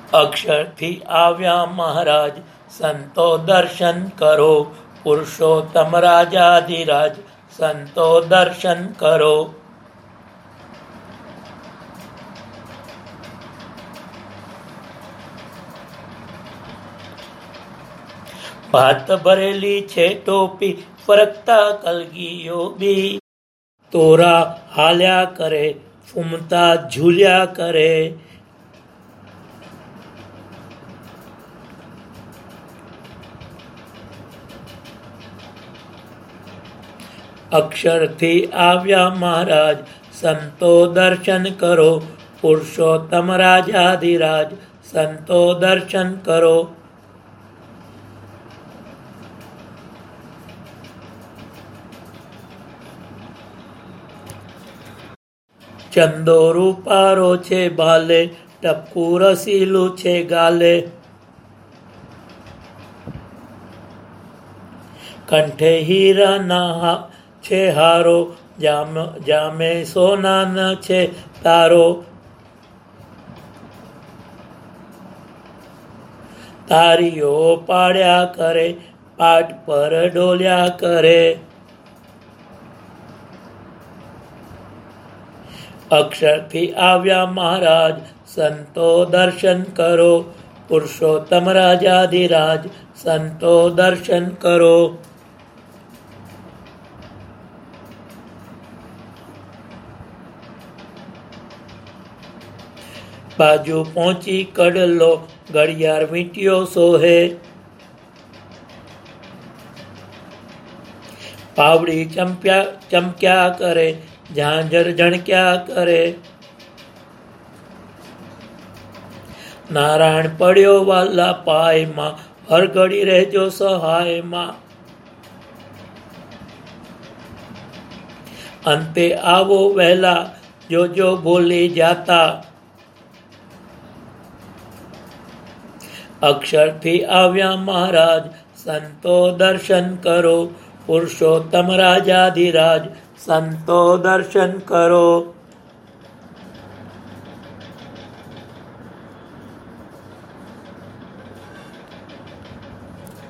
अक्षरથી આવ્યા મહારાજ સંતો દર્શન કરો પુરુષોત્તમ રાજાધિરાજ સંતો દર્શન કરો. ભાત ભરેલી છે ટોપી ફરકતા કલગીઓ બી તોરા હાલ્યા કરે ફૂમતા ઝૂલ્યા કરે. અક્ષરથી આવ્યા મહારાજ સંતો દર્શન કરો પુરુષોત્તમ રાજાધિરાજ સંતો દર્શન કરો. ચંદો રૂપારો છે બાલે ટપકું રસીલું છે ગાલે કંઠે હીરાના છે હારો જામે સોનાના છે તારો. તારીઓ પાડ્યા કરે પાટ પર ડોલ્યા કરે. અક્ષરથી આવ્યા મહારાજ સંતો દર્શન કરો પુરુષોત્તમ રાજાધિરાજ સંતો દર્શન કરો. બાજુ પહોંચી કડલો ઘડિયાળ વીંટ્યો સોહે પાવડી ચમક્યા કરે ઝાંઝર ઝણક્યા કરે. નારાયણ પડ્યો વાલા પાયમાં હરઘડી રહેજો સહાયમાં. અંતે આવો વહેલા જોજો ભૂલી જાતા. અક્ષરથી આવ્યા મહારાજ સંતો દર્શન કરો પુરુષોત્તમ રાજાધિરાજ સંતો દર્શન કરો.